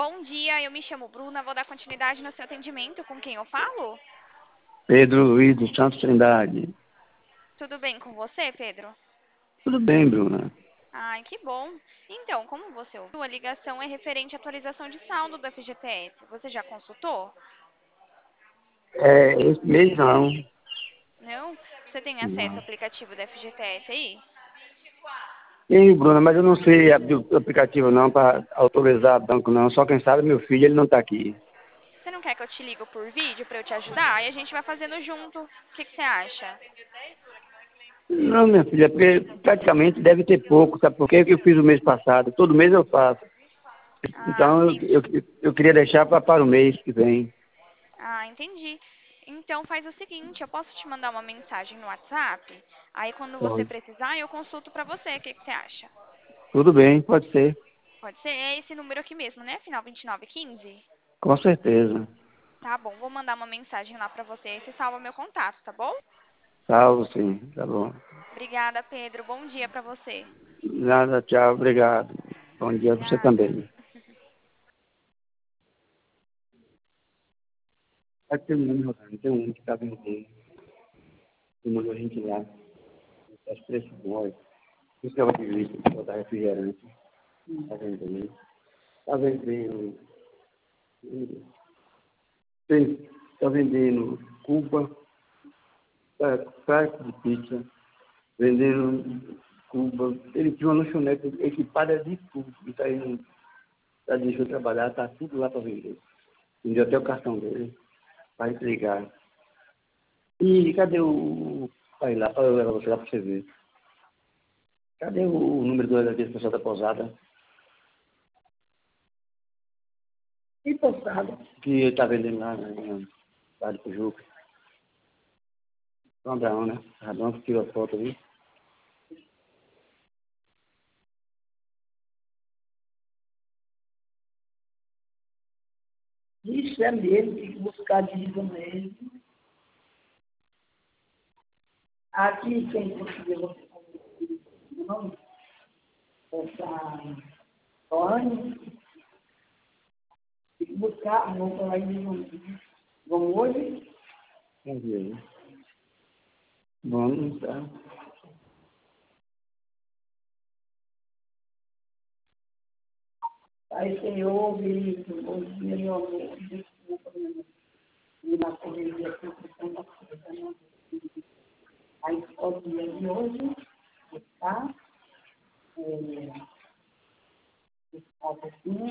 Bom dia, eu me chamo Bruna, vou dar continuidade no seu atendimento. Com quem eu falo? Pedro Luiz dos Santos Trindade. Tudo bem com você, Pedro? Tudo bem, Bruna? Ai, que bom. Então, como você ouviu, a ligação é referente à atualização de saldo do FGTS. Você já consultou? Esse mês não. Não? Você tem acesso ao Não. aplicativo do FGTS aí? Sim, Bruna, mas eu não sei abrir o aplicativo não para autorizar banco não. Só quem sabe é meu filho, ele não está aqui. Você não quer que eu te ligue por vídeo para eu te ajudar? Aí a gente vai fazendo junto. O que você acha? Não, minha filha, porque praticamente deve ter pouco, sabe por quê? Que eu fiz o mês passado. Todo mês eu faço. Ah, Então sim. eu queria deixar para o mês que vem. Ah, entendi. Então faz o seguinte, eu posso te mandar uma mensagem no WhatsApp? Aí quando você Pode. precisar, eu consulto pra você. O que você acha? Tudo bem, pode ser. Pode ser? É esse número aqui mesmo, né? Final 2915? Com certeza. Tá bom, vou mandar uma mensagem lá pra você. Aí você salva meu contato, tá bom? Salvo, sim. Tá bom. Obrigada, Pedro. Bom dia pra você. Nada, tchau, obrigado. Bom dia para você Nada. também. Aqui tem um número, tem um que está vendendo. Que mandou a gente lá. Os preços bons. Isso que eu vou te dizer, vou dar refrigerante. Está vendendo. Está vendendo. Está vendendo Cuba, prato de pizza, vendendo Cuba. Ele tinha uma lanchonete equipada de tudo. E está aí, tá, deixou trabalhar, está tudo lá para vender. Vendeu até o cartão dele, para entregar. E cadê o. Vai lá, para eu levar você lá para você ver. Cadê o número daquele pessoal da pousada? E pousada? Que está vendendo lá na Vale do Juca. Rondão, né? Radão que tirou a foto ali. Isso é mesmo, tem que buscar divisão mesmo. Aqui quem conseguiu você fazer o nome? Essa Tony, tem que buscar, vamos falar aí, vamos hoje? Vamos ver. Vamos, tá? Aí você ouve isso, ouve melhor, desculpa, e na correria com tanta coisa, né? Aí o dia de hoje está, está assim,